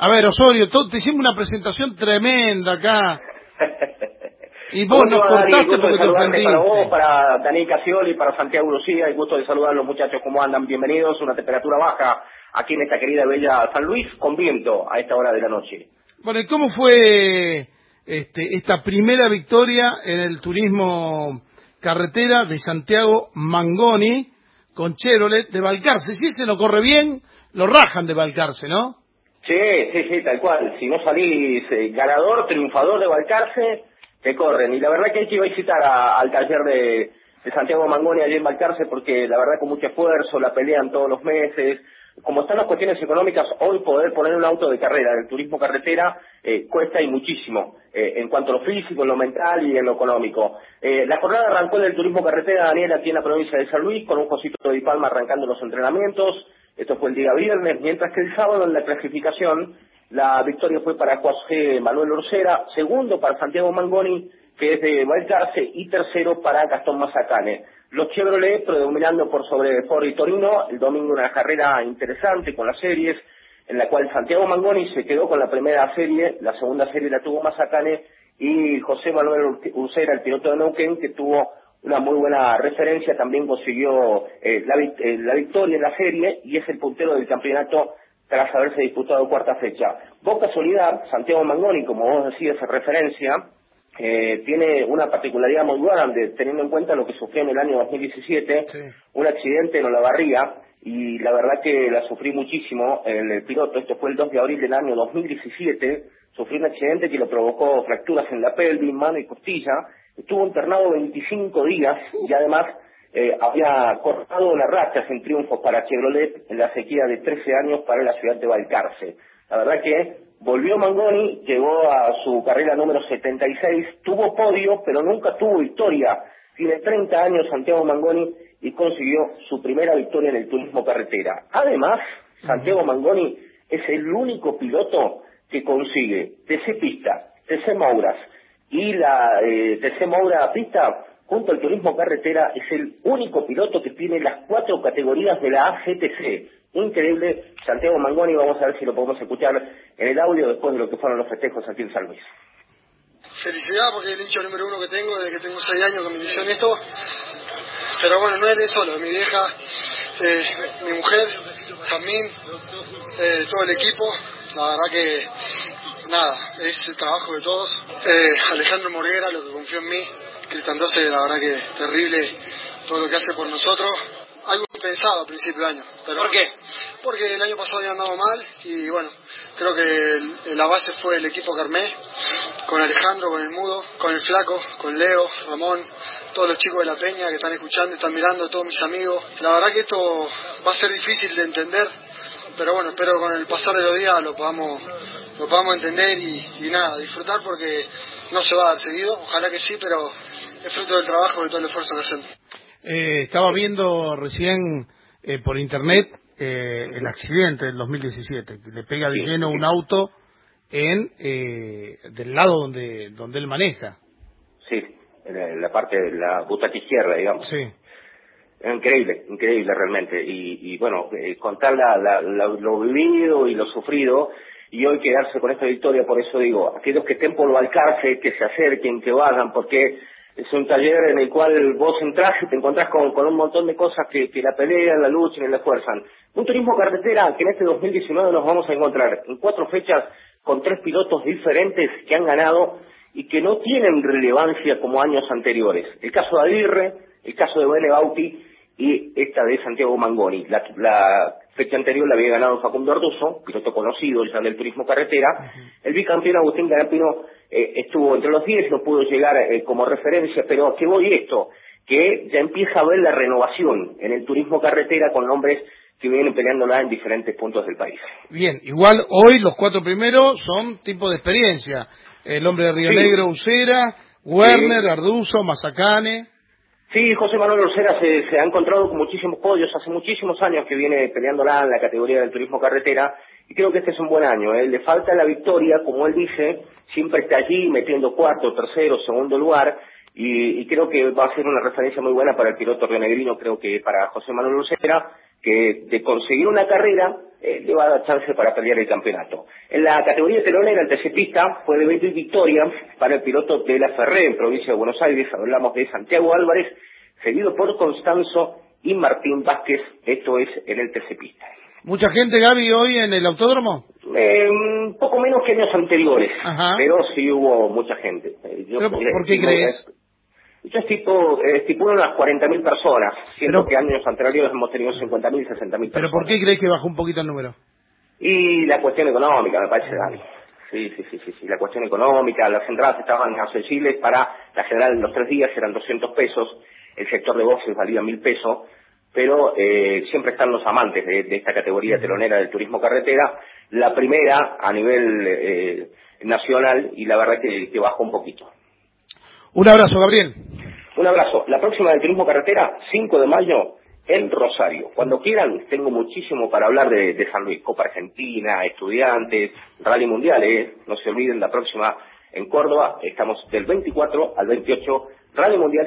A ver, Osorio, te hicimos una presentación tremenda acá. Y vos nos cortaste porque te ofendiste. Para vos, para Daniel Casioli, para Santiago Lucía, el gusto de saludar a los muchachos, ¿cómo andan? Bienvenidos, una temperatura baja aquí en esta querida bella San Luis, con viento a esta hora de la noche. Bueno, ¿y cómo fue esta primera victoria en el turismo carretera de Santiago Mangoni con Chevrolet de Balcarce? Si ese no corre bien, lo rajan de Balcarce, ¿no? Sí, tal cual. Si no salís ganador, triunfador de Balcarce, te corren. Y la verdad que hay que ir a visitar al taller de Santiago Mangoni allí en Balcarce, porque la verdad con mucho esfuerzo, la pelean todos los meses. Como están las cuestiones económicas, hoy poder poner un auto de carrera del turismo carretera cuesta y muchísimo, en cuanto a lo físico, en lo mental y en lo económico. La jornada arrancó en el turismo carretera, Daniel, aquí en la provincia de San Luis, con un Josito de Palma arrancando los entrenamientos. Esto fue el día viernes, mientras que el sábado en la clasificación la victoria fue para José Manuel Orcera, segundo para Santiago Mangoni, que es de Balcarce, y tercero para Gastón Mazacane. Los Chevrolet predominando por sobre Ford y Torino. El domingo una carrera interesante con las series, en la cual Santiago Mangoni se quedó con la primera serie, la segunda serie la tuvo Mazacane, y José Manuel Orcera, el piloto de Neuquén, que tuvo una muy buena referencia, también consiguió la victoria en la serie y es el puntero del campeonato tras haberse disputado cuarta fecha. Vos casualidad, Santiago Mangoni, como vos decías en referencia, tiene una particularidad muy grande, teniendo en cuenta lo que sufrió en el año 2017, sí. Un accidente en Olavarría, y la verdad que la sufrí muchísimo en el piloto. Esto fue el 2 de abril del año 2017, sufrió un accidente que le provocó fracturas en la pelvis, mano y costilla. Estuvo internado 25 días y además había cortado las rachas en triunfos para Chevrolet en la sequía de 13 años para la ciudad de Balcarce. La verdad que volvió Mangoni, llegó a su carrera número 76, tuvo podio, pero nunca tuvo victoria. Tiene 30 años Santiago Mangoni y consiguió su primera victoria en el turismo carretera. Además, Santiago Mangoni es el único piloto que consigue TC Pista, TC Mouras y la TC Moura Pista junto al turismo carretera. Es el único piloto que tiene las 4 categorías de la AGTC. Increíble, Santiago Mangoni. Vamos a ver si lo podemos escuchar en el audio después de lo que fueron los festejos aquí en San Luis. Felicidad, porque es el hincha número 1 que tengo desde que tengo 6 años que me inició en esto. Pero bueno, no es él solo, mi vieja, mi mujer, Jamín, todo el equipo. La verdad que nada, es el trabajo de todos. Alejandro Morguera, lo que confió en mí. Cristian Dose, la verdad que terrible todo lo que hace por nosotros. Algo pensado a principio de año. Pero ¿por qué? Porque el año pasado había andado mal y bueno, creo que la base fue el equipo que armé, con Alejandro, con el Mudo, con el Flaco, con Leo, Ramón, todos los chicos de la Peña que están escuchando, están mirando, todos mis amigos. La verdad que esto va a ser difícil de entender, pero bueno, espero con el pasar de los días lo podamos entender y nada, disfrutar, porque no se va a dar seguido, ojalá que sí, pero es fruto del trabajo y de todo el esfuerzo que hacemos. Estaba viendo recién por internet el accidente del 2017, que le pega de lleno un auto del lado donde él maneja. Sí, en la parte de la butaca izquierda, digamos. Sí. Increíble realmente. Y bueno, contar lo vivido y lo sufrido, y hoy quedarse con esta victoria. Por eso digo, aquellos que estén por Balcarce, que se acerquen, que vayan, porque es un taller en el cual vos entrás y te encontrás con un montón de cosas que la pelean, la luchan y la esfuerzan. Un turismo carretera que en este 2019 nos vamos a encontrar en 4 fechas con 3 pilotos diferentes que han ganado y que no tienen relevancia como años anteriores. El caso de Aguirre, el caso de Bene Bauti y esta de Santiago Mangoni. La fecha anterior la había ganado Facundo Arduzo, piloto conocido ya del turismo carretera. El bicampeón Agustín Garapino estuvo entre los 10, no pudo llegar como referencia, pero ¿a qué voy esto? Que ya empieza a ver la renovación en el turismo carretera con nombres que vienen peleándola en diferentes puntos del país. Bien, igual hoy los 4 primeros son tipo de experiencia. El hombre de Río Negro, Usera, Werner, Arduzo, Mazacane. Sí, José Manuel Orcera se ha encontrado con muchísimos podios, hace muchísimos años que viene peleándola en la categoría del turismo carretera, y creo que este es un buen año. Le falta la victoria, como él dice, siempre está allí metiendo cuarto, tercero, segundo lugar, y creo que va a ser una referencia muy buena para el piloto rionegrino, creo que para José Manuel Orcera, que de conseguir una carrera le va a dar chance para pelear el campeonato. En la categoría telonera, el TC-Pista fue de evento y victoria para el piloto de La Ferré, en provincia de Buenos Aires. Hablamos de Santiago Álvarez, seguido por Constanzo y Martín Vázquez. Esto es en el TC-Pista. ¿Mucha gente, Gaby, hoy en el autódromo? Un poco menos que años anteriores, pero sí hubo mucha gente. ¿Por qué crees? Yo estipulo unas 40.000 personas, siendo que años anteriores hemos tenido 50.000, 60.000 personas. ¿Pero por qué crees que bajó un poquito el número? Y la cuestión económica, me parece, Dani. Sí, la cuestión económica, las entradas estaban accesibles para, la general, los 3 días eran 200 pesos, el sector de boxes valía 1.000 pesos, pero siempre están los amantes de esta categoría telonera del turismo carretera, la primera a nivel nacional, y la verdad que bajó un poquito. Un abrazo, Gabriel. Un abrazo. La próxima del turismo carretera, 5 de mayo, en Rosario. Cuando quieran, tengo muchísimo para hablar de San Luis, Copa Argentina, estudiantes, Rally Mundial, no se olviden, la próxima en Córdoba, estamos del 24 al 28, Rally Mundial.